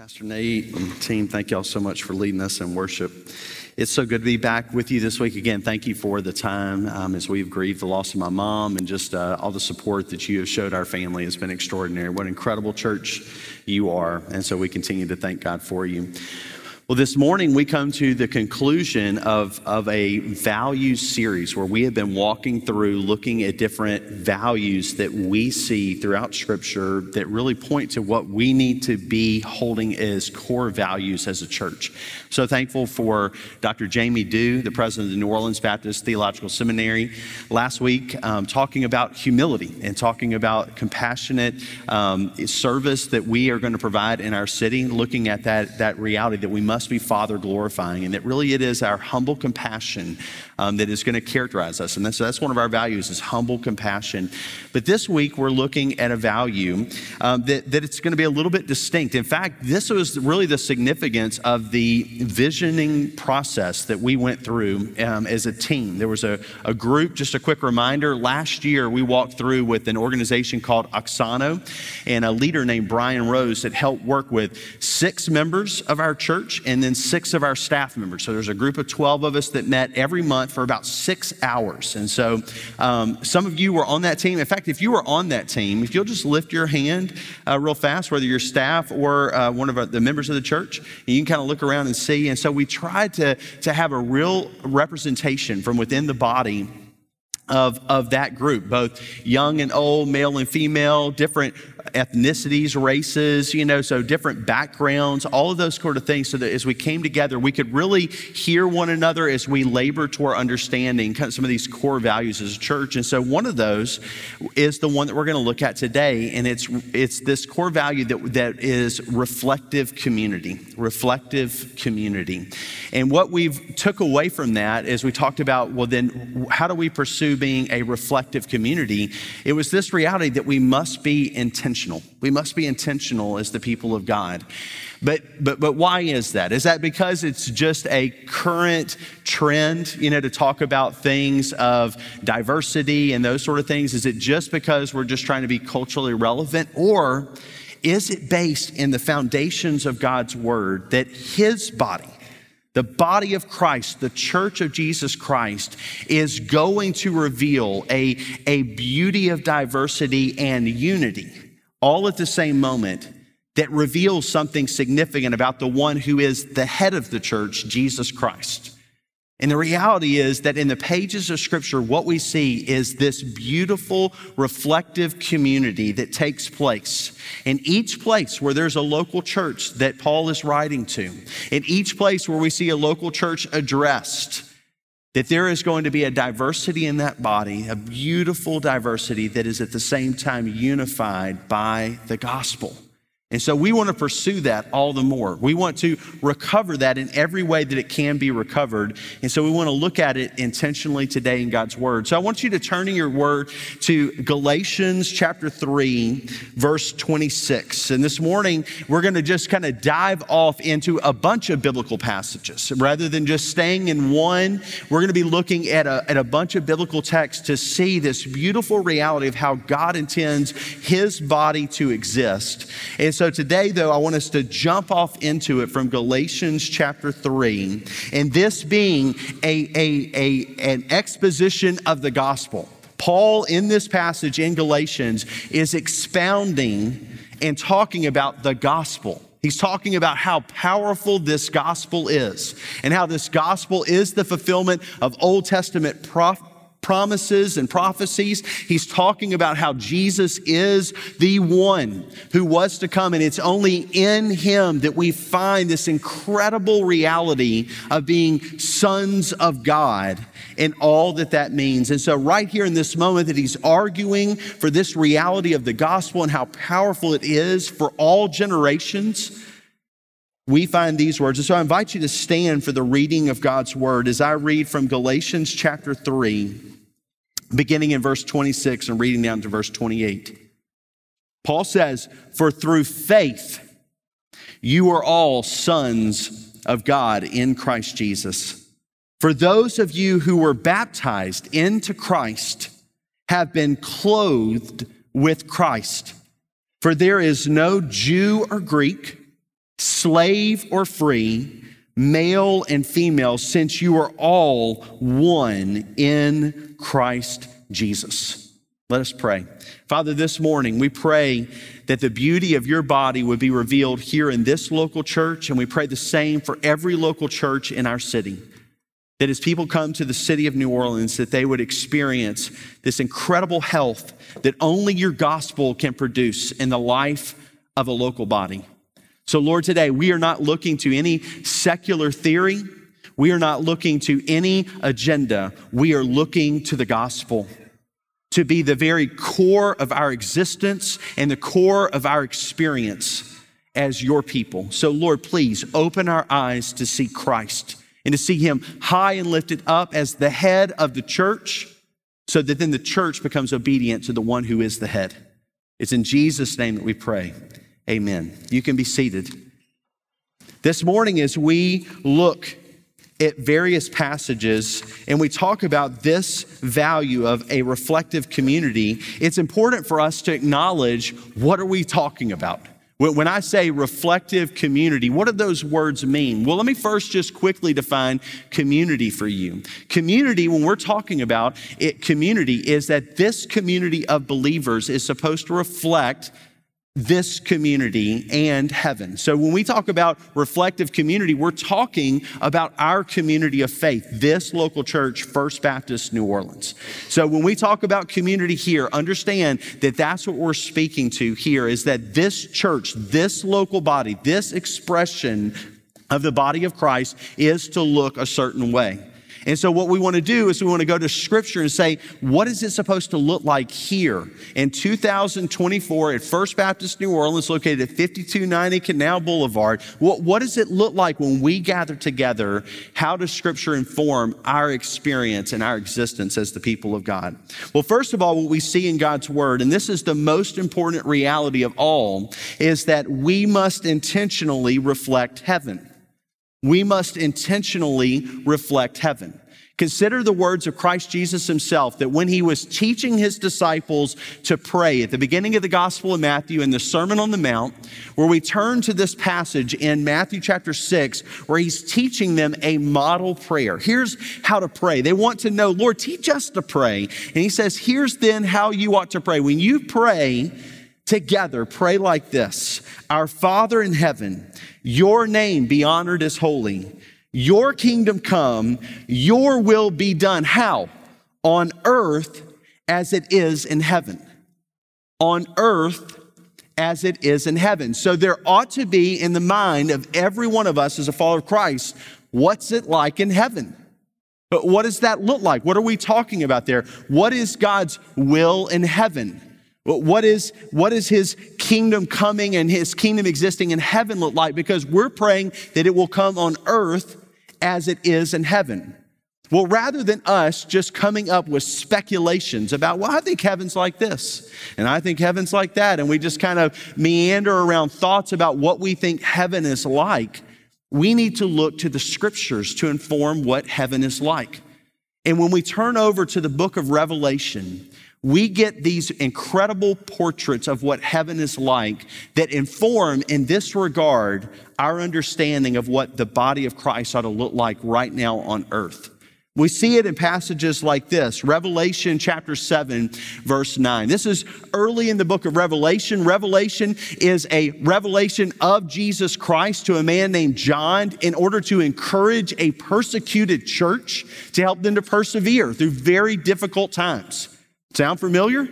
Pastor Nate and team, thank y'all so much for leading us in worship. It's so good to be back with you this week. Again, thank you for the time as we've grieved the loss of my mom and just all the support that you have showed our family has been extraordinary. What an incredible church you are. And so we continue to thank God for you. Well, this morning we come to the conclusion of a values series where we have been walking through looking at different values that we see throughout Scripture that really point to what we need to be holding as core values as a church. So thankful for Dr. Jamie Dew, the president of the New Orleans Baptist Theological Seminary, last week talking about humility and talking about compassionate service that we are going to provide in our city, looking at that reality that we must be Father glorifying, and that really it is our humble compassion that is going to characterize us. And that's one of our values is humble compassion. But this week we're looking at a value that it's going to be a little bit distinct. In fact, this was really the significance of the visioning process that we went through as a team. There was a group, just a quick reminder, last year we walked through with an organization called Oxano and a leader named Brian Rose that helped work with 6 members of our church and then 6 of our staff members. So there's a group of 12 of us that met every month for about 6 hours. And so some of you were on that team. In fact, if you were on that team, if you'll just lift your hand real fast, whether you're staff or one of the members of the church, and you can kind of look around and see. And so we tried to have a real representation from within the body of that group, both young and old, male and female, different ethnicities, races, so different backgrounds, all of those sort of things, so that as we came together, we could really hear one another as we labor toward understanding kind of some of these core values as a church. And so one of those is the one that we're going to look at today, and it's this core value that is reflective community. And what we've took away from that is we talked about, well, then how do we pursue being a reflective community? It was this reality that we must be intentional. We must be intentional as the people of God. But why is that? Is that because it's just a current trend, to talk about things of diversity and those sort of things? Is it just because we're just trying to be culturally relevant? Or is it based in the foundations of God's word that his body, the body of Christ, the church of Jesus Christ, is going to reveal a beauty of diversity and unity all at the same moment that reveals something significant about the one who is the head of the church, Jesus Christ. And the reality is that in the pages of Scripture, what we see is this beautiful, reflective community that takes place. In each place where there's a local church that Paul is writing to, in each place where we see a local church addressed, that there is going to be a diversity in that body, a beautiful diversity that is at the same time unified by the gospel. And so we want to pursue that all the more. We want to recover that in every way that it can be recovered. And so we want to look at it intentionally today in God's word. So I want you to turn in your word to Galatians chapter 3, verse 26. And this morning, we're going to just kind of dive off into a bunch of biblical passages. Rather than just staying in one, we're going to be looking at a bunch of biblical texts to see this beautiful reality of how God intends his body to exist. And so today, though, I want us to jump off into it from Galatians chapter 3, and this being an exposition of the gospel. Paul, in this passage in Galatians, is expounding and talking about the gospel. He's talking about how powerful this gospel is and how this gospel is the fulfillment of Old Testament promises and prophecies. He's talking about how Jesus is the one who was to come, and it's only in him that we find this incredible reality of being sons of God and all that means. And so right here in this moment that he's arguing for this reality of the gospel and how powerful it is for all generations, we find these words. And so I invite you to stand for the reading of God's word as I read from Galatians chapter 3, beginning in verse 26 and reading down to verse 28. Paul says, "For through faith you are all sons of God in Christ Jesus. For those of you who were baptized into Christ have been clothed with Christ. For there is no Jew or Greek, slave or free, male and female, since you are all one in Christ Jesus. Let us pray. Father, this morning we pray that the beauty of your body would be revealed here in this local church, and we pray the same for every local church in our city. That as people come to the city of New Orleans, that they would experience this incredible health that only your gospel can produce in the life of a local body. So Lord, today we are not looking to any secular theory. We are not looking to any agenda. We are looking to the gospel to be the very core of our existence and the core of our experience as your people. So Lord, please open our eyes to see Christ and to see him high and lifted up as the head of the church, so that then the church becomes obedient to the one who is the head. It's in Jesus' name that we pray. Amen. You can be seated. This morning, as we look at various passages and we talk about this value of a reflective community, it's important for us to acknowledge, what are we talking about? When I say reflective community, what do those words mean? Well, let me first just quickly define community for you. Community, when we're talking about it, community is that this community of believers is supposed to reflect this community and heaven. So when we talk about reflective community, we're talking about our community of faith, this local church, First Baptist New Orleans. So when we talk about community here, understand that that's what we're speaking to here, is that this church, this local body, this expression of the body of Christ is to look a certain way. And so what we want to do is we want to go to Scripture and say, what is it supposed to look like here in 2024 at First Baptist New Orleans, located at 5290 Canal Boulevard? What does it look like when we gather together? How does Scripture inform our experience and our existence as the people of God? Well, first of all, what we see in God's Word, and this is the most important reality of all, is that we must intentionally reflect heaven. We must intentionally reflect heaven. Consider the words of Christ Jesus himself, that when he was teaching his disciples to pray at the beginning of the Gospel of Matthew in the Sermon on the Mount, where we turn to this passage in Matthew chapter 6, where he's teaching them a model prayer. Here's how to pray. They want to know, Lord, teach us to pray. And he says, here's then how you ought to pray. When you pray together, pray like this: Our Father in heaven, your name be honored as holy. Your kingdom come, your will be done. How? On earth as it is in heaven. On earth as it is in heaven. So there ought to be in the mind of every one of us as a follower of Christ, what's it like in heaven? But what does that look like? What are we talking about there? What is God's will in heaven? What is his kingdom coming and his kingdom existing in heaven look like? Because we're praying that it will come on earth as it is in heaven. Well, rather than us just coming up with speculations about, well, I think heaven's like this, and I think heaven's like that, and we just kind of meander around thoughts about what we think heaven is like, we need to look to the Scriptures to inform what heaven is like. And when we turn over to the book of Revelation, we get these incredible portraits of what heaven is like that inform, in this regard, our understanding of what the body of Christ ought to look like right now on earth. We see it in passages like this, Revelation chapter 7, verse 9. This is early in the book of Revelation. Revelation is a revelation of Jesus Christ to a man named John in order to encourage a persecuted church to help them to persevere through very difficult times. Sound familiar?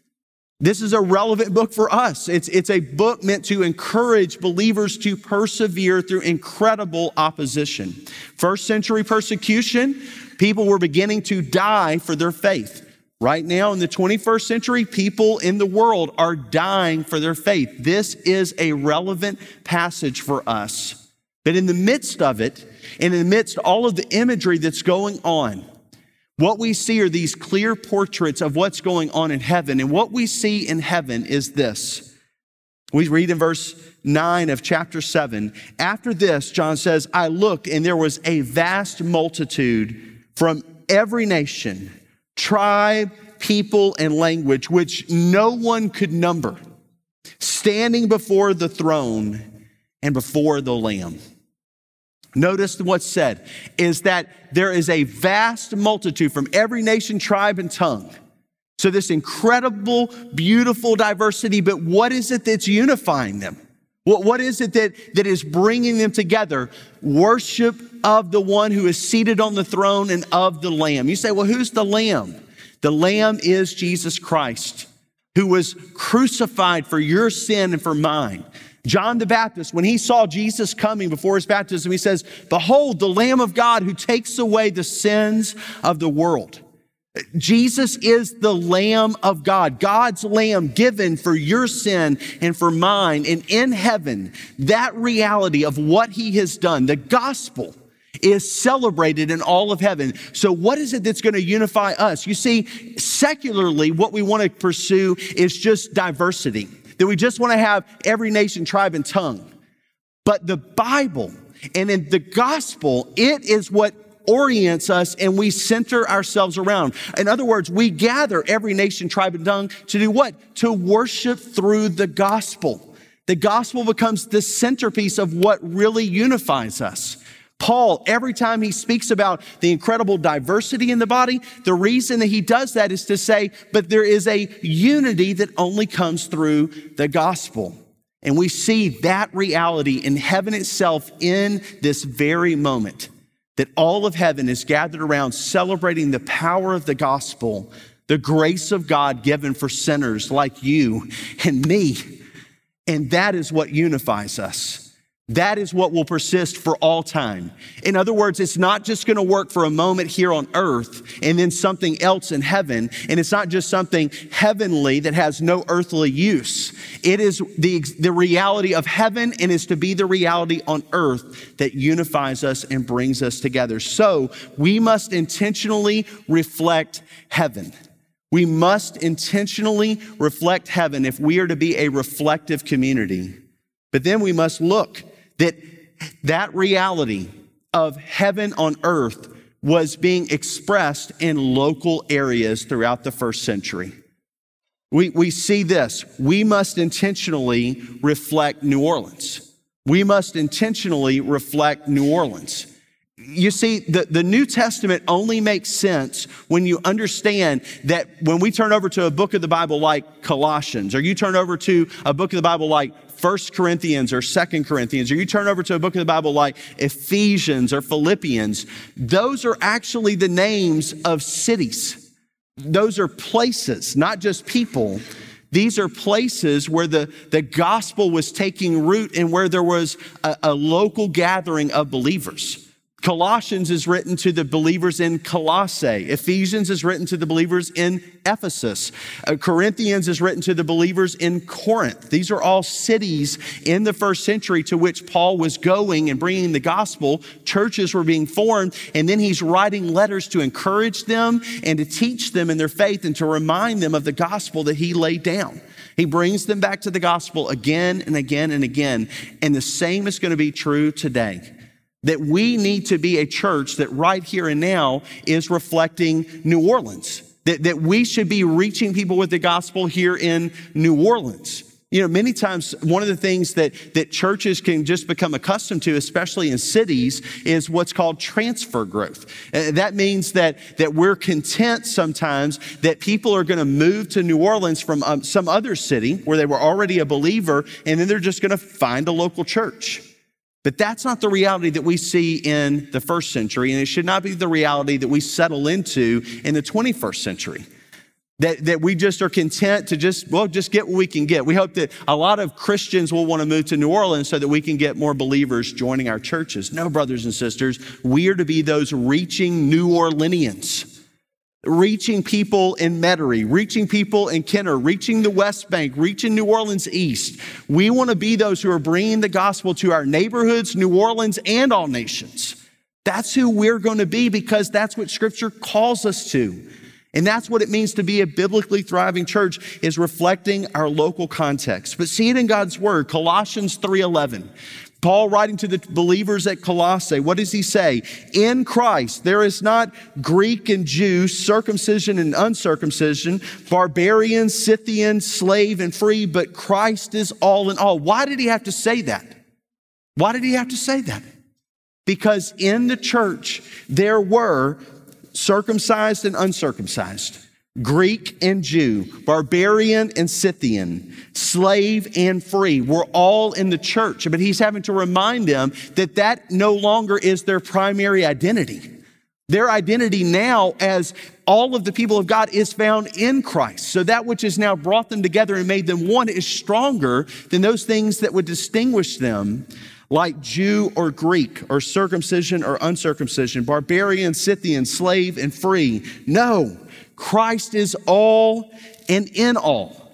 This is a relevant book for us. It's a book meant to encourage believers to persevere through incredible opposition. First century persecution, people were beginning to die for their faith. Right now in the 21st century, people in the world are dying for their faith. This is a relevant passage for us. But in the midst of it, and in the midst of all of the imagery that's going on, what we see are these clear portraits of what's going on in heaven. And what we see in heaven is this. We read in verse 9 of chapter 7. After this, John says, I looked, and there was a vast multitude from every nation, tribe, people, and language, which no one could number, standing before the throne and before the Lamb. Notice what's said is that there is a vast multitude from every nation, tribe, and tongue. So this incredible, beautiful diversity, but what is it that's unifying them? What is it that is bringing them together? Worship of the one who is seated on the throne and of the Lamb. You say, well, who's the Lamb? The Lamb is Jesus Christ, who was crucified for your sin and for mine. John the Baptist, when he saw Jesus coming before his baptism, he says, behold, the Lamb of God who takes away the sins of the world. Jesus is the Lamb of God, God's Lamb given for your sin and for mine. And in heaven, that reality of what he has done, the gospel, is celebrated in all of heaven. So what is it that's going to unify us? You see, secularly, what we want to pursue is just diversity, that we just want to have every nation, tribe, and tongue. But the Bible and in the gospel, it is what orients us and we center ourselves around. In other words, we gather every nation, tribe, and tongue to do what? To worship through the gospel. The gospel becomes the centerpiece of what really unifies us. Paul, every time he speaks about the incredible diversity in the body, the reason that he does that is to say, but there is a unity that only comes through the gospel. And we see that reality in heaven itself in this very moment, that all of heaven is gathered around celebrating the power of the gospel, the grace of God given for sinners like you and me. And that is what unifies us. That is what will persist for all time. In other words, it's not just going to work for a moment here on earth and then something else in heaven. And it's not just something heavenly that has no earthly use. It is the reality of heaven and is to be the reality on earth that unifies us and brings us together. So we must intentionally reflect heaven. We must intentionally reflect heaven if we are to be a reflective community. But then we must look that reality of heaven on earth was being expressed in local areas throughout the first century. We see this. We must intentionally reflect New Orleans. We must intentionally reflect New Orleans. You see, the New Testament only makes sense when you understand that when we turn over to a book of the Bible like Colossians, or you turn over to a book of the Bible like 1 Corinthians or 2 Corinthians, or you turn over to a book of the Bible like Ephesians or Philippians, those are actually the names of cities. Those are places, not just people. These are places where the gospel was taking root and where there was a local gathering of believers. Colossians is written to the believers in Colossae. Ephesians is written to the believers in Ephesus. Corinthians is written to the believers in Corinth. These are all cities in the first century to which Paul was going and bringing the gospel. Churches were being formed, and then he's writing letters to encourage them and to teach them in their faith and to remind them of the gospel that he laid down. He brings them back to the gospel again and again and again. And the same is going to be true today. That we need to be a church that right here and now is reflecting New Orleans. That we should be reaching people with the gospel here in New Orleans. You know, many times one of the things that churches can just become accustomed to, especially in cities, is what's called transfer growth. That means that we're content sometimes that people are going to move to New Orleans from some other city where they were already a believer, and then they're just going to find a local church. But that's not the reality that we see in the first century, and it should not be the reality that we settle into in the 21st century. That we just are content to just get what we can get. We hope that a lot of Christians will want to move to New Orleans so that we can get more believers joining our churches. No, brothers and sisters, we are to be those reaching New Orleanians. Reaching people in Metairie, reaching people in Kenner, reaching the West Bank, reaching New Orleans East. We want to be those who are bringing the gospel to our neighborhoods, New Orleans, and all nations. That's who we're going to be because that's what Scripture calls us to. And that's what it means to be a biblically thriving church, is reflecting our local context. But see it in God's Word, Colossians 3:11. Paul writing to the believers at Colossae, what does he say? In Christ, there is not Greek and Jew, circumcision and uncircumcision, barbarian, Scythian, slave and free, but Christ is all in all. Why did he have to say that? Why did he have to say that? Because in the church, there were circumcised and uncircumcised, Greek and Jew, barbarian and Scythian, slave and free. We're all in the church. But he's having to remind them that that no longer is their primary identity. Their identity now as all of the people of God is found in Christ. So that which has now brought them together and made them one is stronger than those things that would distinguish them, like Jew or Greek, or circumcision or uncircumcision, barbarian, Scythian, slave and free. No, Christ is all and in all.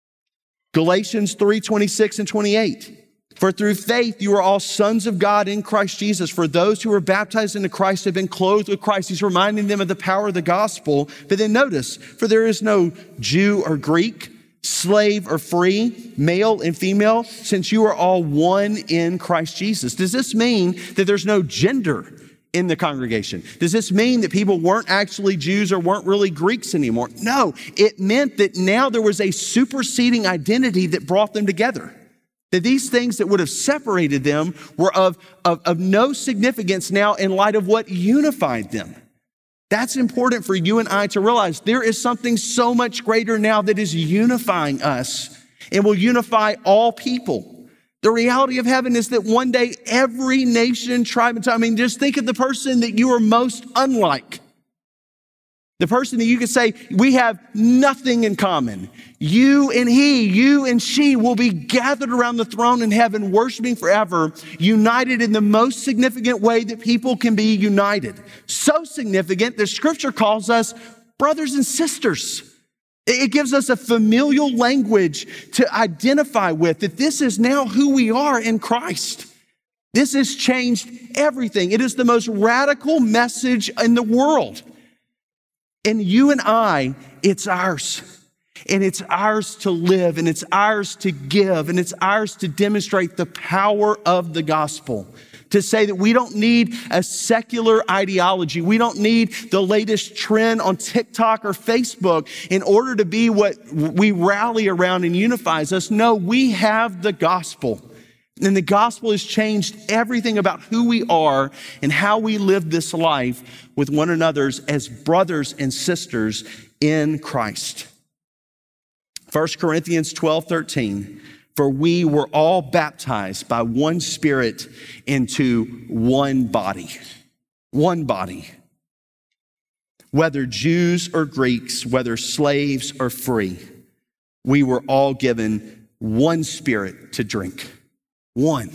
Galatians 3:26 and 28. For through faith you are all sons of God in Christ Jesus. For those who are baptized into Christ have been clothed with Christ. He's reminding them of the power of the gospel. But then notice, for there is no Jew or Greek, slave or free, male and female, since you are all one in Christ Jesus. Does this mean that there's no gender in the congregation? Does this mean that people weren't actually Jews or weren't really Greeks anymore? No, it meant that now there was a superseding identity that brought them together. That these things that would have separated them were of no significance now in light of what unified them. That's important for you and I to realize. There is something so much greater now that is unifying us and will unify all people. The reality of heaven is that one day every nation, tribe, and tongue, just think of the person that you are most unlike. The person that you could say, we have nothing in common. You and he, you and she will be gathered around the throne in heaven, worshiping forever, united in the most significant way that people can be united. So significant that Scripture calls us brothers and sisters. It gives us a familial language to identify with, that this is now who we are in Christ. This has changed everything. It is the most radical message in the world. And you and I, it's ours. And it's ours to live, and it's ours to give, and it's ours to demonstrate the power of the gospel. To say that we don't need a secular ideology. We don't need the latest trend on TikTok or Facebook in order to be what we rally around and unifies us. No, we have the gospel. And the gospel has changed everything about who we are and how we live this life with one another as brothers and sisters in Christ. 1 Corinthians 12:13, for we were all baptized by one Spirit into one body. One body. Whether Jews or Greeks, whether slaves or free, we were all given one Spirit to drink. One.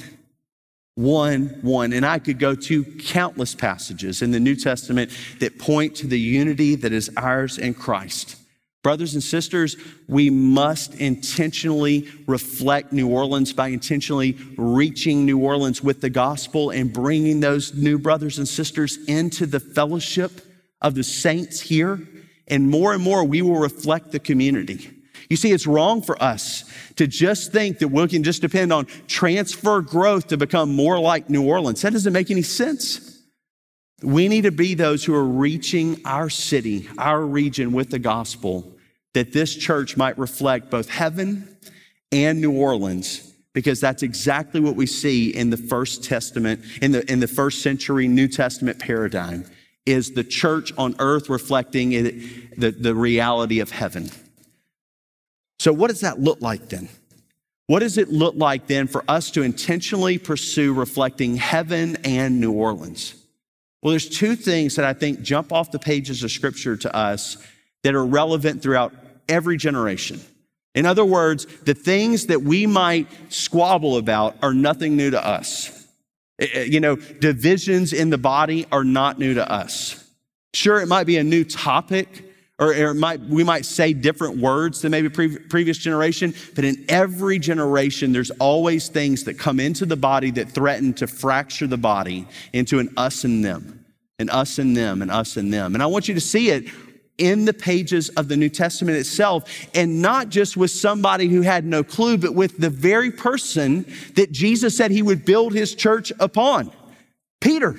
And I could go to countless passages in the New Testament that point to the unity that is ours in Christ. Brothers and sisters, we must intentionally reflect New Orleans by intentionally reaching New Orleans with the gospel and bringing those new brothers and sisters into the fellowship of the saints here. And more, we will reflect the community. You see, it's wrong for us to just think that we can just depend on transfer growth to become more like New Orleans. That doesn't make any sense. We need to be those who are reaching our city, our region with the gospel, that this church might reflect both heaven and New Orleans, because that's exactly what we see in the First Testament, in the first century New Testament paradigm, is the church on earth reflecting the reality of heaven. So what does that look like then? What does it look like then for us to intentionally pursue reflecting heaven and New Orleans? Well, there's two things that I think jump off the pages of Scripture to us that are relevant throughout every generation. In other words, the things that we might squabble about are nothing new to us. Divisions in the body are not new to us. Sure, it might be a new topic, or we might say different words than maybe previous generation, but in every generation, there's always things that come into the body that threaten to fracture the body into an us and them, an us and them, and us and them. And I want you to see it in the pages of the New Testament itself, and not just with somebody who had no clue, but with the very person that Jesus said he would build his church upon, Peter.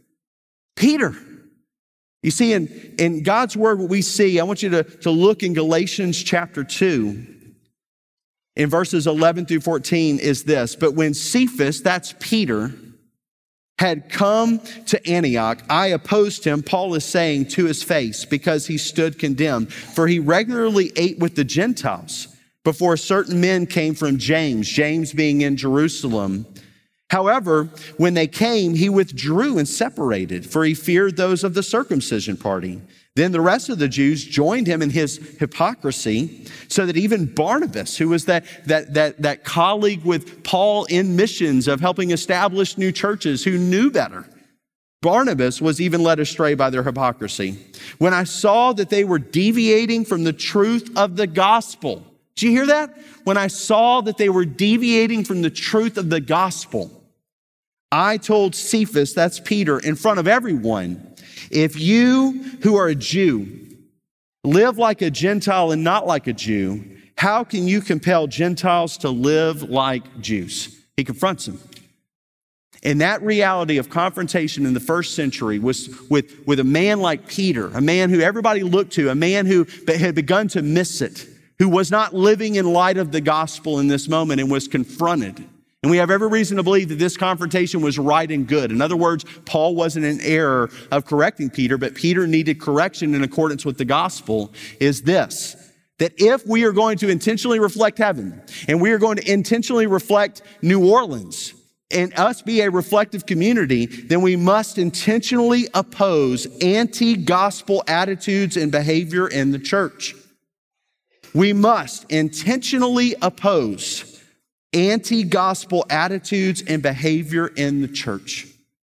You see, in God's word, what we see, I want you to look in Galatians chapter 2. in verses 11 through 14 is this: but when Cephas, that's Peter, had come to Antioch, I opposed him, Paul is saying, to his face, because he stood condemned. For he regularly ate with the Gentiles before certain men came from James being in Jerusalem. However, when they came, he withdrew and separated, for he feared those of the circumcision party. Then the rest of the Jews joined him in his hypocrisy, so that even Barnabas, who was that colleague with Paul in missions of helping establish new churches, who knew better, Barnabas was even led astray by their hypocrisy. When I saw that they were deviating from the truth of the gospel. Did you hear that? When I saw that they were deviating from the truth of the gospel, I told Cephas, that's Peter, in front of everyone, if you who are a Jew live like a Gentile and not like a Jew, how can you compel Gentiles to live like Jews? He confronts them. And that reality of confrontation in the first century was with a man like Peter, a man who everybody looked to, a man who had begun to miss it, who was not living in light of the gospel in this moment and was confronted. And we have every reason to believe that this confrontation was right and good. In other words, Paul wasn't in error of correcting Peter, but Peter needed correction in accordance with the gospel, is this: that if we are going to intentionally reflect heaven, and we are going to intentionally reflect New Orleans, and us be a reflective community, then we must intentionally oppose anti-gospel attitudes and behavior in the church. We must intentionally oppose anti-gospel attitudes and behavior in the church.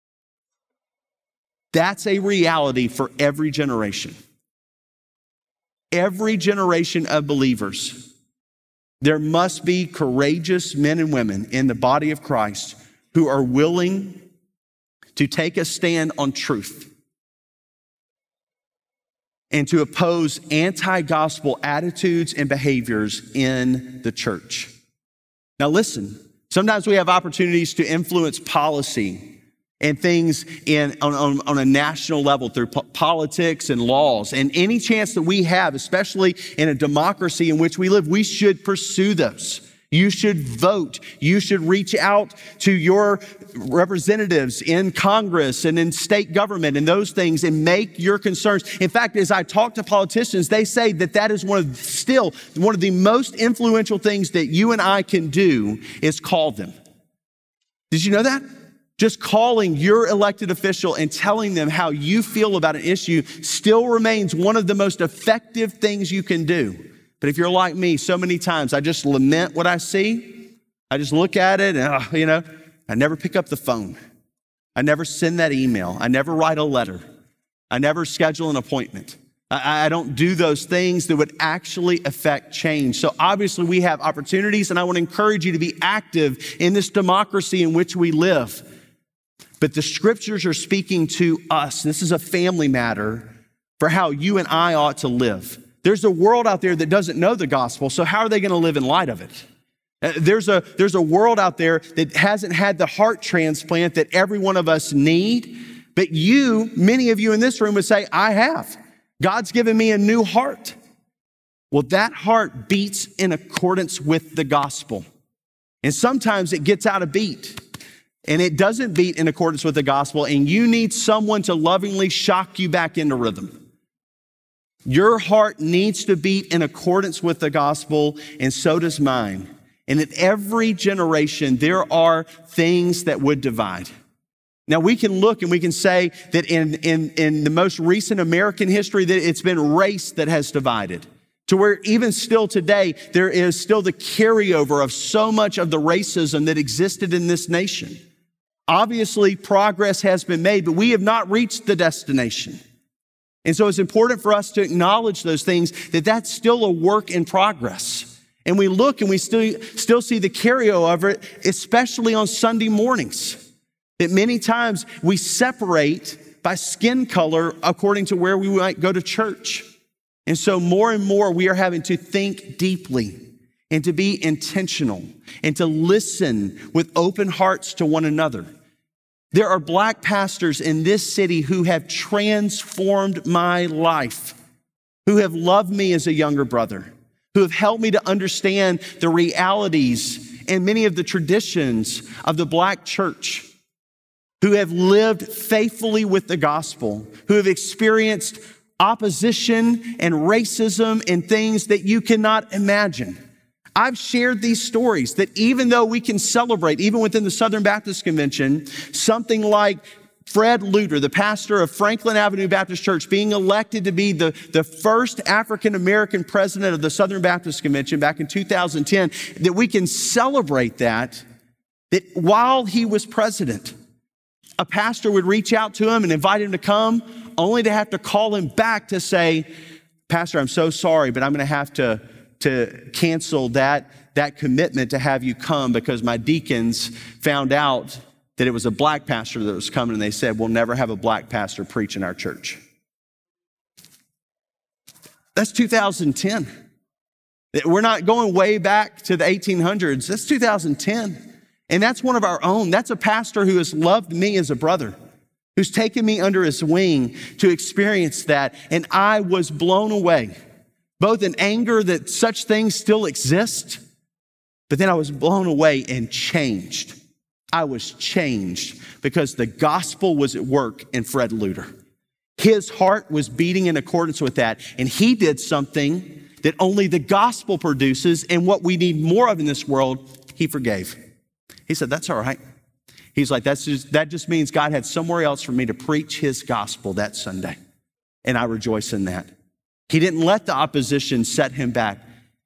That's a reality for every generation. Every generation of believers. There must be courageous men and women in the body of Christ who are willing to take a stand on truth and to oppose anti-gospel attitudes and behaviors in the church. Now listen, sometimes we have opportunities to influence policy and things on a national level through politics and laws. And any chance that we have, especially in a democracy in which we live, we should pursue those. You should vote. You should reach out to your representatives in Congress and in state government and those things and make your concerns. In fact, as I talk to politicians, they say that is one of the most influential things that you and I can do is call them. Did you know that? Just calling your elected official and telling them how you feel about an issue still remains one of the most effective things you can do. But if you're like me, so many times I just lament what I see. I just look at it and, I never pick up the phone. I never send that email. I never write a letter. I never schedule an appointment. I don't do those things that would actually affect change. So obviously we have opportunities, and I want to encourage you to be active in this democracy in which we live. But the scriptures are speaking to us. This is a family matter for how you and I ought to live. There's a world out there that doesn't know the gospel, so how are they going to live in light of it? There's a world out there that hasn't had the heart transplant that every one of us need, but many of you in this room would say, I have. God's given me a new heart. Well, that heart beats in accordance with the gospel. And sometimes it gets out of beat, and it doesn't beat in accordance with the gospel, and you need someone to lovingly shock you back into rhythm. Your heart needs to beat in accordance with the gospel, and so does mine. And in every generation, there are things that would divide. Now, we can look and we can say that in the most recent American history, that it's been race that has divided, to where even still today, there is still the carryover of so much of the racism that existed in this nation. Obviously, progress has been made, but we have not reached the destination. And so it's important for us to acknowledge those things, that's still a work in progress. And we look and we still see the carryover of it, especially on Sunday mornings. That many times we separate by skin color according to where we might go to church. And so more and more we are having to think deeply and to be intentional and to listen with open hearts to one another. There are Black pastors in this city who have transformed my life, who have loved me as a younger brother, who have helped me to understand the realities and many of the traditions of the Black church, who have lived faithfully with the gospel, who have experienced opposition and racism and things that you cannot imagine. I've shared these stories that even though we can celebrate, even within the Southern Baptist Convention, something like Fred Luter, the pastor of Franklin Avenue Baptist Church, being elected to be the first African-American president of the Southern Baptist Convention back in 2010, that we can celebrate that while he was president, a pastor would reach out to him and invite him to come, only to have to call him back to say, Pastor, I'm so sorry, but I'm going to have to cancel that commitment to have you come because my deacons found out that it was a Black pastor that was coming, and they said, we'll never have a Black pastor preach in our church. That's 2010. We're not going way back to the 1800s. That's 2010. And that's one of our own. That's a pastor who has loved me as a brother, who's taken me under his wing to experience that. And I was blown away, both in anger that such things still exist, but then I was blown away and changed. I was changed because the gospel was at work in Fred Luter. His heart was beating in accordance with that, and he did something that only the gospel produces, and what we need more of in this world, he forgave. He said, that's all right. He's like, that just means God had somewhere else for me to preach his gospel that Sunday. And I rejoice in that. He didn't let the opposition set him back.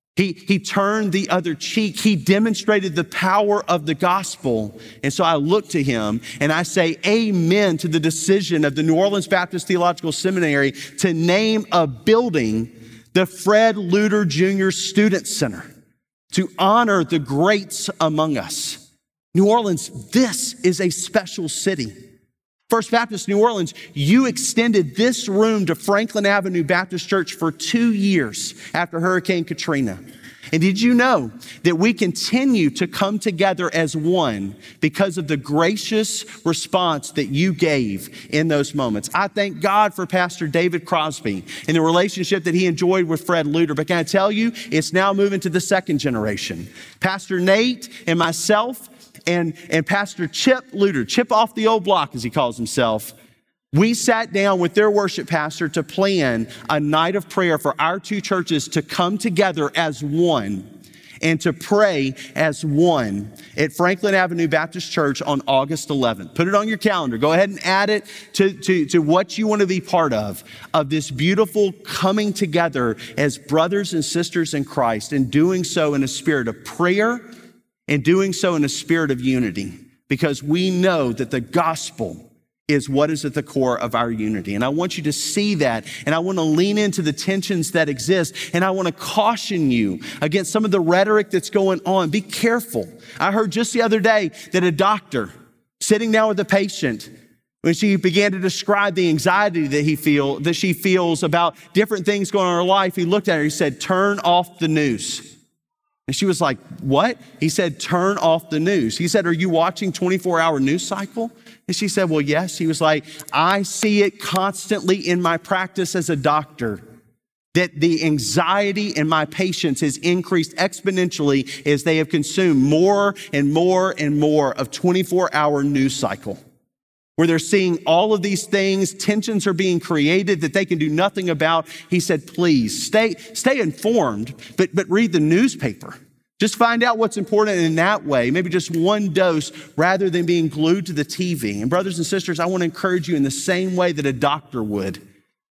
He turned the other cheek. He demonstrated the power of the gospel. And so I look to him and I say amen to the decision of the New Orleans Baptist Theological Seminary to name a building the Fred Luter Jr. Student Center to honor the greats among us. New Orleans, this is a special city. First Baptist New Orleans, you extended this room to Franklin Avenue Baptist Church for 2 years after Hurricane Katrina. And did you know that we continue to come together as one because of the gracious response that you gave in those moments? I thank God for Pastor David Crosby and the relationship that he enjoyed with Fred Luter. But can I tell you, it's now moving to the second generation. Pastor Nate and myself and Pastor Chip Luter, Chip off the old block as he calls himself, we sat down with their worship pastor to plan a night of prayer for our two churches to come together as one and to pray as one at Franklin Avenue Baptist Church on August 11th. Put it on your calendar. Go ahead and add it to what you want to be part of this beautiful coming together as brothers and sisters in Christ, and doing so in a spirit of prayer and doing so in a spirit of unity, because we know that the gospel is what is at the core of our unity. And I want you to see that, and I want to lean into the tensions that exist, and I want to caution you against some of the rhetoric that's going on. Be careful. I heard just the other day that a doctor sitting down with a patient, when she began to describe the anxiety that she feels about different things going on in her life, he looked at her, he said, turn off the news. And she was like, what? He said, turn off the news. He said, are you watching 24-hour news cycle? And she said, well, yes. He was like, I see it constantly in my practice as a doctor, that the anxiety in my patients has increased exponentially as they have consumed more and more and more of 24-hour news cycle, where they're seeing all of these things, tensions are being created that they can do nothing about. He said, please stay informed, but read the newspaper. Just find out what's important in that way, maybe just one dose rather than being glued to the TV. And brothers and sisters, I want to encourage you in the same way that a doctor would,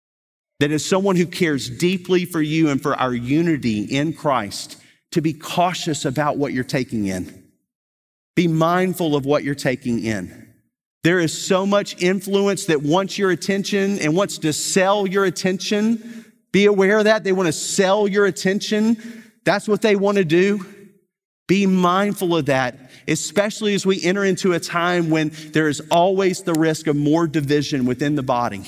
that as someone who cares deeply for you and for our unity in Christ, to be cautious about what you're taking in. Be mindful of what you're taking in. There is so much influence that wants your attention and wants to sell your attention. Be aware of that. They want to sell your attention. That's what they want to do. Be mindful of that, especially as we enter into a time when there is always the risk of more division within the body.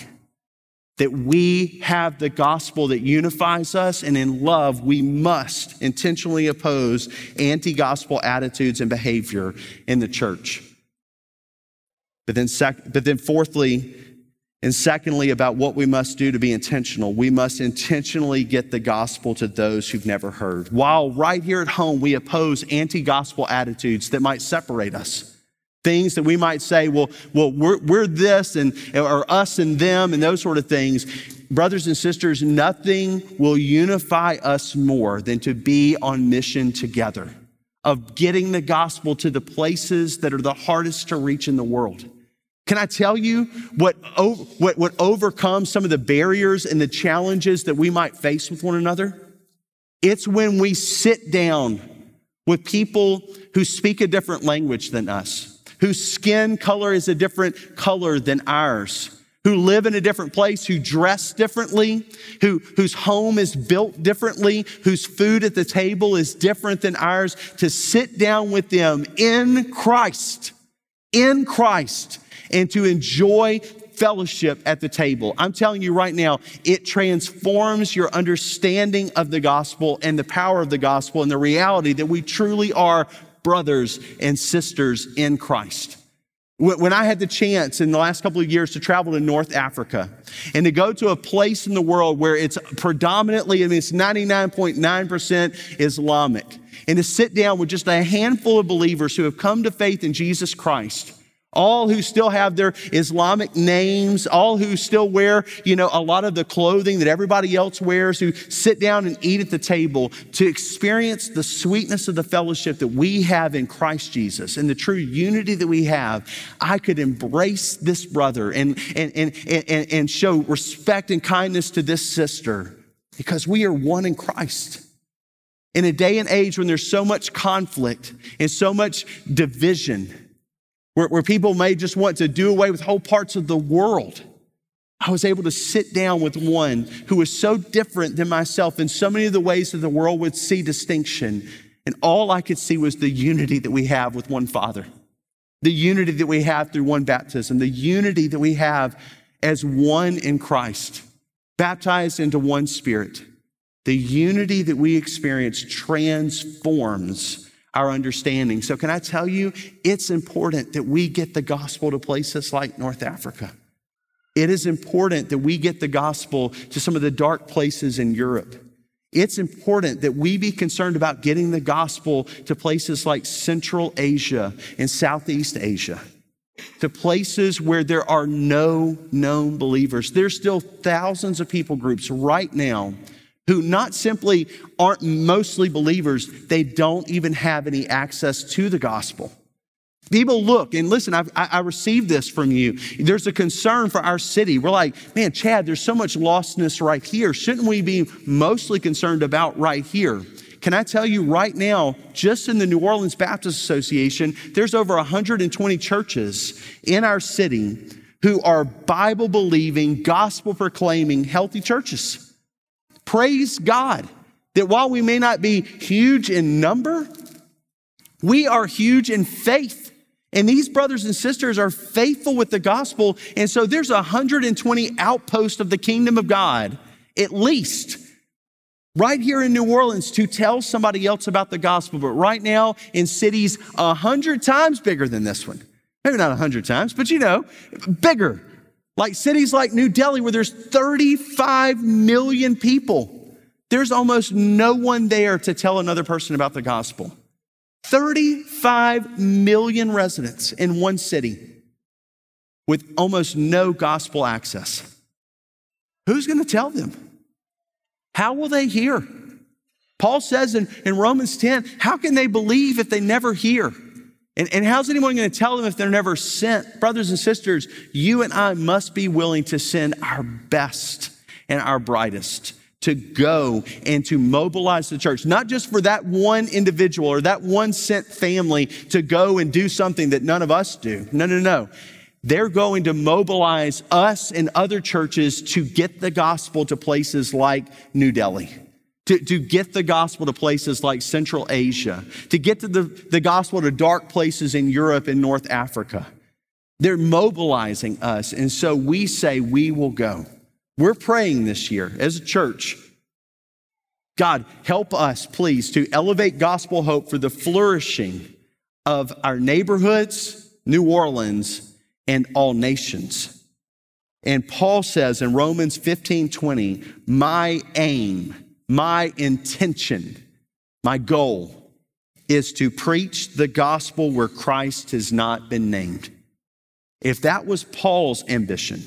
That we have the gospel that unifies us, and in love, we must intentionally oppose anti-gospel attitudes and behavior in the church. But then fourthly, And secondly, about what we must do to be intentional. We must intentionally get the gospel to those who've never heard. While right here at home, we oppose anti-gospel attitudes that might separate us. Things that we might say, well, we're this or us and them and those sort of things. Brothers and sisters, nothing will unify us more than to be on mission together of getting the gospel to the places that are the hardest to reach in the world. Can I tell you what overcomes some of the barriers and the challenges that we might face with one another? It's when we sit down with people who speak a different language than us, whose skin color is a different color than ours, who live in a different place, who dress differently, whose home is built differently, whose food at the table is different than ours, to sit down with them in Christ, and to enjoy fellowship at the table. I'm telling you right now, it transforms your understanding of the gospel and the power of the gospel and the reality that we truly are brothers and sisters in Christ. When I had the chance in the last couple of years to travel to North Africa and to go to a place in the world where it's predominantly, it's 99.9% Islamic, and to sit down with just a handful of believers who have come to faith in Jesus Christ, all who still have their Islamic names, all who still wear, a lot of the clothing that everybody else wears, who sit down and eat at the table to experience the sweetness of the fellowship that we have in Christ Jesus and the true unity that we have. I could embrace this brother and show respect and kindness to this sister because we are one in Christ. In a day and age when there's so much conflict and so much division, where people may just want to do away with whole parts of the world, I was able to sit down with one who was so different than myself in so many of the ways that the world would see distinction. And all I could see was the unity that we have with one Father, the unity that we have through one baptism, the unity that we have as one in Christ, baptized into one Spirit. The unity that we experience transforms our understanding. So can I tell you, it's important that we get the gospel to places like North Africa. It is important that we get the gospel to some of the dark places in Europe. It's important that we be concerned about getting the gospel to places like Central Asia and Southeast Asia, to places where there are no known believers. There's still thousands of people groups right now who not simply aren't mostly believers, they don't even have any access to the gospel. People look, and listen, I received this from you. There's a concern for our city. We're like, man, Chad, there's so much lostness right here. Shouldn't we be mostly concerned about right here? Can I tell you right now, just in the New Orleans Baptist Association, there's over 120 churches in our city who are Bible-believing, gospel-proclaiming, healthy churches. Praise God that while we may not be huge in number, we are huge in faith. And these brothers and sisters are faithful with the gospel. And so there's 120 outposts of the kingdom of God, at least, right here in New Orleans to tell somebody else about the gospel. But right now in cities 100 times bigger than this one. Maybe not 100 times, but bigger. Like cities like New Delhi, where there's 35 million people. There's almost no one there to tell another person about the gospel. 35 million residents in one city with almost no gospel access. Who's going to tell them? How will they hear? Paul says in Romans 10, how can they believe if they never hear? And how's anyone going to tell them if they're never sent? Brothers and sisters, you and I must be willing to send our best and our brightest to go and to mobilize the church, not just for that one individual or that one sent family to go and do something that none of us do. No. They're going to mobilize us and other churches to get the gospel to places like New Delhi, to get the gospel to places like Central Asia, to get to the gospel to dark places in Europe and North Africa. They're mobilizing us. And so we say we will go. We're praying this year as a church. God, help us, please, to elevate gospel hope for the flourishing of our neighborhoods, New Orleans, and all nations. And Paul says in Romans 15:20, my aim, my intention, my goal is to preach the gospel where Christ has not been named. If that was Paul's ambition,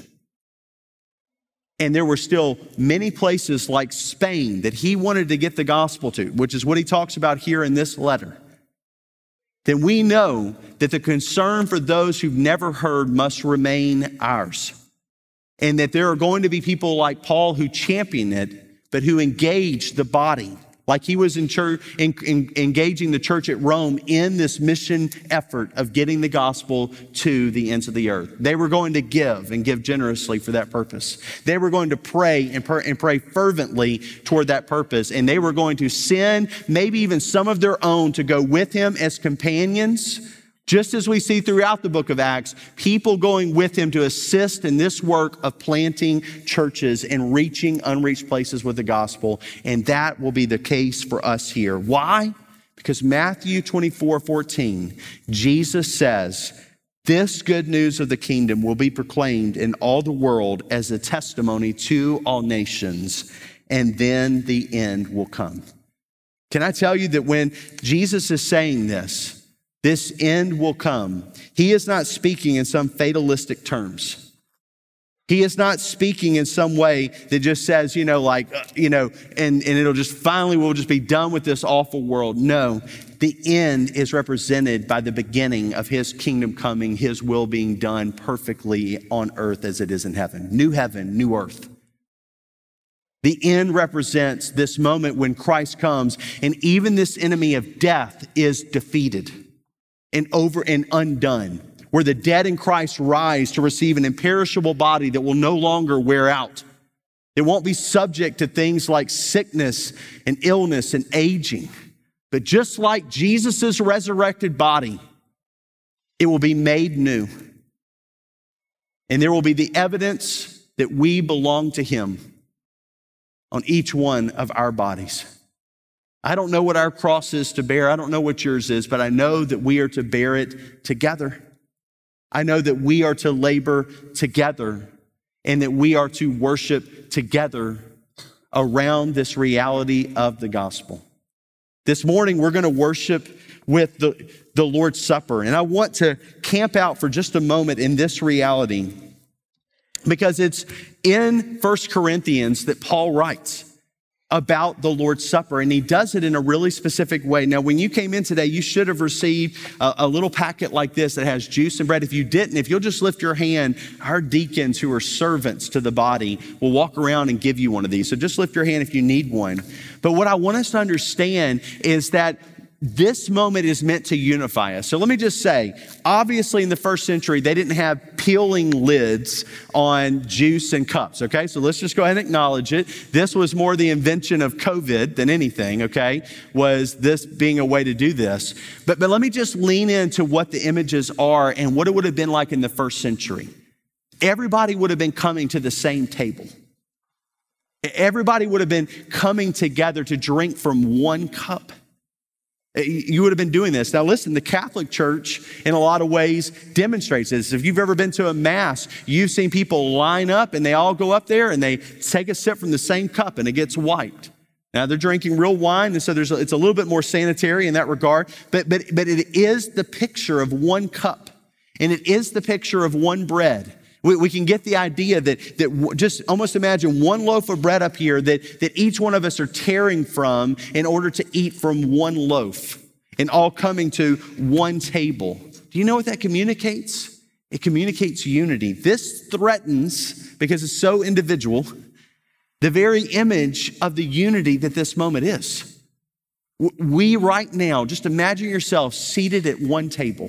and there were still many places like Spain that he wanted to get the gospel to, which is what he talks about here in this letter, then we know that the concern for those who've never heard must remain ours. And that there are going to be people like Paul who champion it, but who engage the body, like he was engaging the church at Rome in this mission effort of getting the gospel to the ends of the earth. They were going to give and give generously for that purpose. They were going to pray and pray fervently toward that purpose. And they were going to send maybe even some of their own to go with him as companions. Just as we see throughout the book of Acts, people going with him to assist in this work of planting churches and reaching unreached places with the gospel. And that will be the case for us here. Why? Because Matthew 24:14, Jesus says, this good news of the kingdom will be proclaimed in all the world as a testimony to all nations, and then the end will come. Can I tell you that when Jesus is saying this end will come, he is not speaking in some fatalistic terms. He is not speaking in some way that just says, and it'll just finally, we'll just be done with this awful world. No, the end is represented by the beginning of his kingdom coming, his will being done perfectly on earth as it is in heaven, new earth. The end represents this moment when Christ comes and even this enemy of death is defeated and over and undone, where the dead in Christ rise to receive an imperishable body that will no longer wear out. It won't be subject to things like sickness and illness and aging. But just like Jesus' resurrected body, it will be made new. And there will be the evidence that we belong to him on each one of our bodies. I don't know what our cross is to bear. I don't know what yours is, but I know that we are to bear it together. I know that we are to labor together and that we are to worship together around this reality of the gospel. This morning, we're going to worship with the Lord's Supper. And I want to camp out for just a moment in this reality because it's in 1 Corinthians that Paul writes about the Lord's Supper, and he does it in a really specific way. Now, when you came in today, you should have received a little packet like this that has juice and bread. If you didn't, if you'll just lift your hand, our deacons who are servants to the body will walk around and give you one of these. So just lift your hand if you need one. But what I want us to understand is that this moment is meant to unify us. So let me just say, obviously in the first century, they didn't have peeling lids on juice and cups, okay? So let's just go ahead and acknowledge it. This was more the invention of COVID than anything, okay? Was this being a way to do this. But let me just lean into what the images are and what it would have been like in the first century. Everybody would have been coming to the same table. Everybody would have been coming together to drink from one cup. You would have been doing this. Now listen, the Catholic Church in a lot of ways demonstrates this. If you've ever been to a mass, you've seen people line up and they all go up there and they take a sip from the same cup and it gets wiped. Now they're drinking real wine, and so it's a little bit more sanitary in that regard, but it is the picture of one cup and it is the picture of one bread. We can get the idea that just almost imagine one loaf of bread up here that each one of us are tearing from in order to eat from one loaf and all coming to one table. Do you know what that communicates? It communicates unity. This threatens, because it's so individual, the very image of the unity that this moment is. We right now, just imagine yourself seated at one table.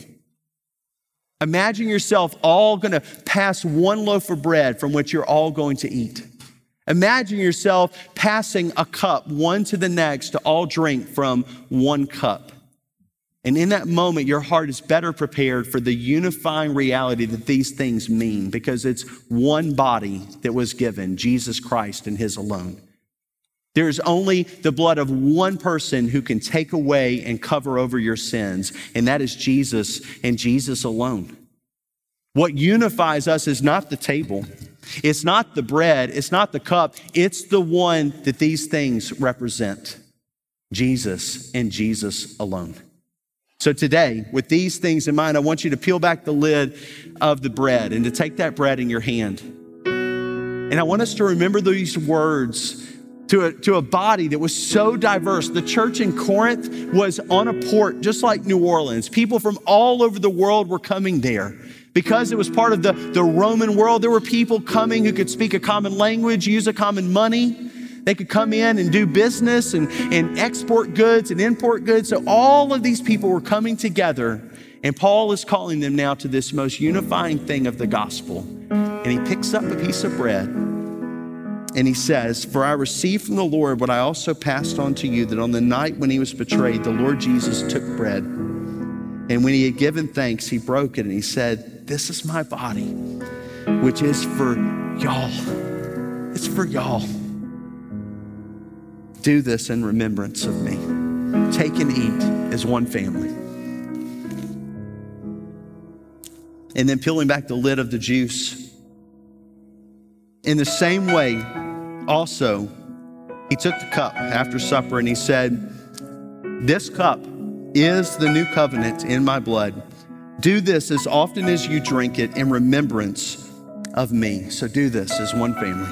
Imagine yourself all going to pass one loaf of bread from which you're all going to eat. Imagine yourself passing a cup one to the next to all drink from one cup. And in that moment, your heart is better prepared for the unifying reality that these things mean, because it's one body that was given, Jesus Christ and his alone. There is only the blood of one person who can take away and cover over your sins, and that is Jesus and Jesus alone. What unifies us is not the table. It's not the bread, it's not the cup, it's the one that these things represent. Jesus and Jesus alone. So today, with these things in mind, I want you to peel back the lid of the bread and to take that bread in your hand. And I want us to remember these words to a body that was so diverse. The church in Corinth was on a port just like New Orleans. People from all over the world were coming there. Because it was part of the Roman world, there were people coming who could speak a common language, use a common money. They could come in and do business and export goods and import goods. So all of these people were coming together, and Paul is calling them now to this most unifying thing of the gospel. And he picks up a piece of bread and he says, "For I received from the Lord what I also passed on to you, that on the night when he was betrayed, the Lord Jesus took bread. And when he had given thanks, he broke it and he said, 'This is my body, which is for y'all.'" It's for y'all. "Do this in remembrance of me. Take and eat as one family." And then peeling back the lid of the juice. In the same way, also, he took the cup after supper and he said, "This cup is the new covenant in my blood. Do this as often as you drink it in remembrance of me." So do this as one family.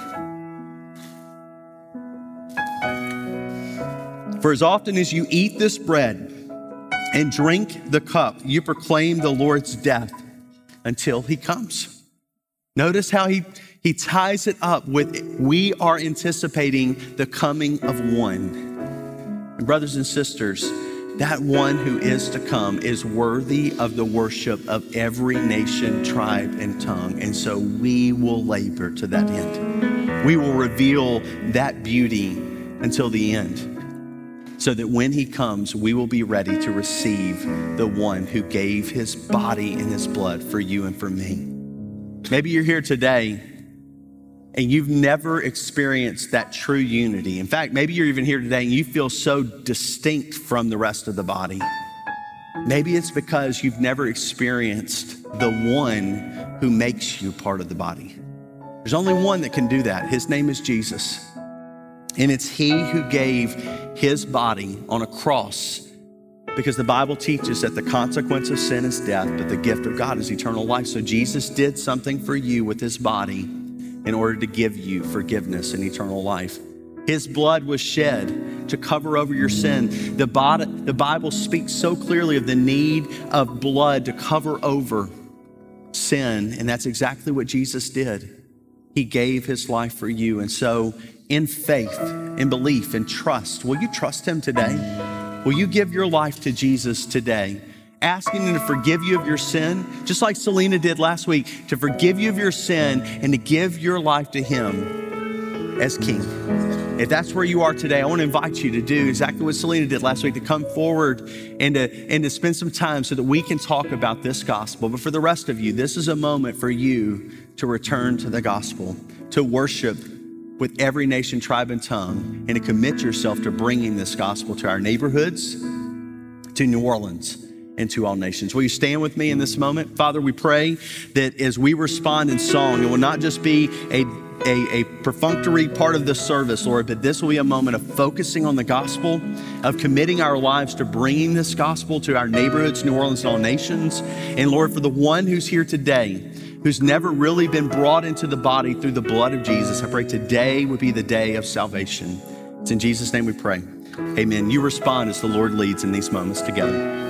"For as often as you eat this bread and drink the cup, you proclaim the Lord's death until he comes." Notice how he ties it up with, we are anticipating the coming of one. And brothers and sisters, that one who is to come is worthy of the worship of every nation, tribe, and tongue. And so we will labor to that end. We will reveal that beauty until the end, so that when he comes, we will be ready to receive the one who gave his body and his blood for you and for me. Maybe you're here today and you've never experienced that true unity. In fact, maybe you're even here today and you feel so distinct from the rest of the body. Maybe it's because you've never experienced the one who makes you part of the body. There's only one that can do that. His name is Jesus. And it's he who gave his body on a cross, because the Bible teaches that the consequence of sin is death, but the gift of God is eternal life. So Jesus did something for you with his body in order to give you forgiveness and eternal life. His blood was shed to cover over your sin. The Bible speaks so clearly of the need of blood to cover over sin, and that's exactly what Jesus did. He gave his life for you. And so in faith, in belief, and trust, will you trust him today? Will you give your life to Jesus today? Asking him to forgive you of your sin, just like Selena did last week, to forgive you of your sin and to give your life to him as King. If that's where you are today, I want to invite you to do exactly what Selena did last week, to come forward and to spend some time so that we can talk about this gospel. But for the rest of you, this is a moment for you to return to the gospel, to worship with every nation, tribe, and tongue, and to commit yourself to bringing this gospel to our neighborhoods, to New Orleans, and to all nations. Will you stand with me in this moment? Father, we pray that as we respond in song, it will not just be a perfunctory part of this service, Lord, but this will be a moment of focusing on the gospel, of committing our lives to bringing this gospel to our neighborhoods, New Orleans, and all nations. And Lord, for the one who's here today, who's never really been brought into the body through the blood of Jesus, I pray today would be the day of salvation. It's in Jesus' name we pray. Amen. You respond as the Lord leads in these moments together.